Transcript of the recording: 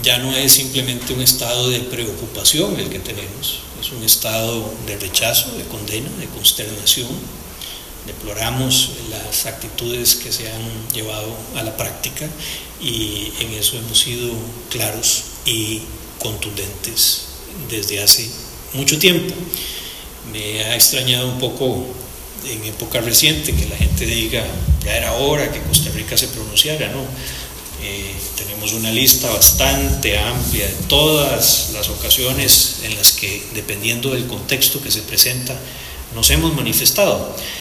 ya no es simplemente un estado de preocupación el que tenemos, es un estado de rechazo, de condena, de consternación. Deploramos las actitudes que se han llevado a la práctica y en eso hemos sido claros y contundentes desde hace mucho tiempo. Me ha extrañado un poco en época reciente que la gente diga ya era hora que Costa Rica se pronunciara, ¿no? Tenemos una lista bastante amplia de todas las ocasiones en las que, dependiendo del contexto que se presenta, nos hemos manifestado.